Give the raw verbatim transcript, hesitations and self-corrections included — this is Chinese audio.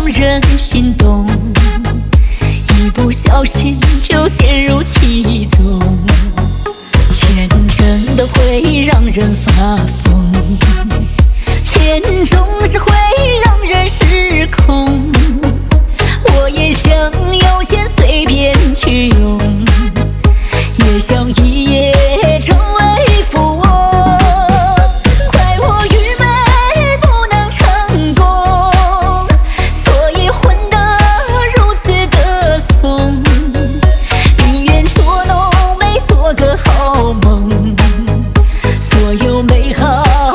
人心动，一不小心就陷入其中，钱真的会让人发疯，钱总是会让人失控。我也想有钱随便去用，也想一夜成为富翁。怪我愚昧不能成功，所以混得如此的怂。宁愿捉弄，没做个好梦，所有美好